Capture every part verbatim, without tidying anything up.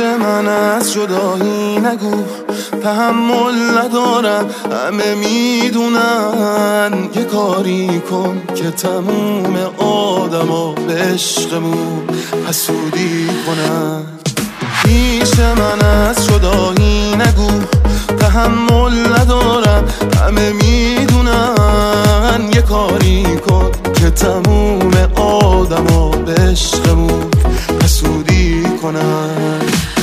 من از جدایی نگو، تحمل ندارم همه میدونن. یه کاری کن که تموم آدما به عشقمون حسودی کنن. پیش من از جدایی نگو، تحمل ندارم همه میدونن. یه کاری کن که تموم آدما به عشقمون حسودی کنن.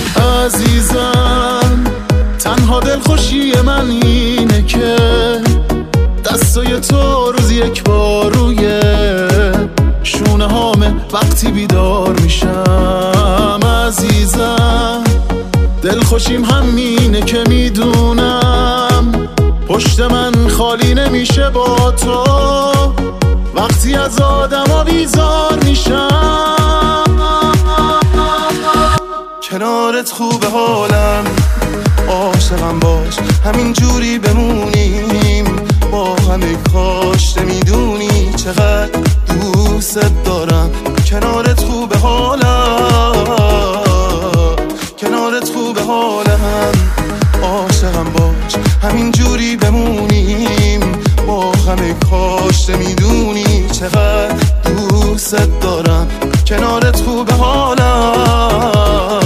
عزیزم تنها دلخوشی من اینه که دستای تو روز یک بار روی شونه هامه وقتی بیدار میشم. عزیزم دلخوشیم همینه که میدونم پشت من خالی نمیشه با تو وقتی از آدما بیزار میشم. کنارت خوبه حالم، عاشقم باش همین جوری بمونیم با همه. کاش نمیدونی چقدر دوست دارم. کنارت خوبه حالم، کنارت خوبه حالم، عاشقم باش همین جوری بمونیم با همه. کاش نمیدونی چقدر دوست دارم. کنارت خوبه حالم.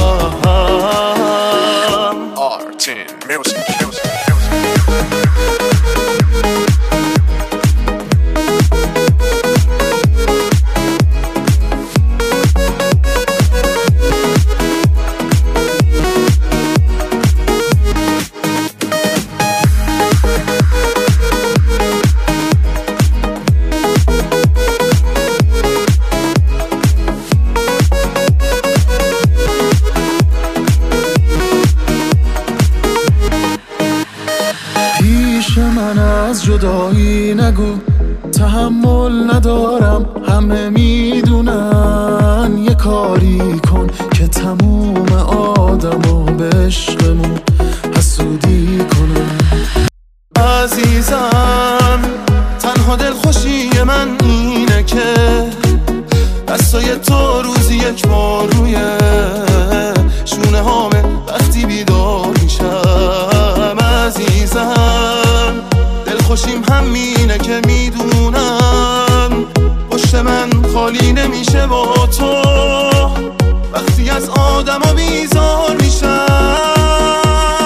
من از جدایی نگو، تحمل ندارم همه میدونن. یه کاری کن که تموم آدما به عشقمون حسودی کنن. عزیزم تنها دلخوشی من اینه که دستای تو روزی یک بار روی شونه هامه وقتی بیدار میشم. عزیزم دلخوشیم همینه که میدونم پشت من خالی نمیشه با تو وقتی از آدما بیزار میشم.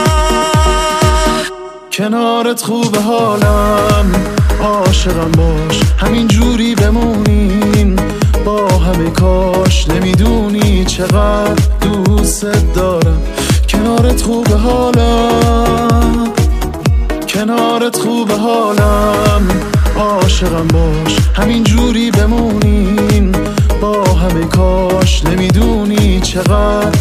کنارت خوبه حالم، عاشقم باش همین جوری بمونیم با همه. کاش نمیدونی چقدر دوست دارم. کنارت خوبه حالم، کنارت خوبه حالم، عاشقم باش همین جوری بمونیم با همه. کاش نمیدونی چقدر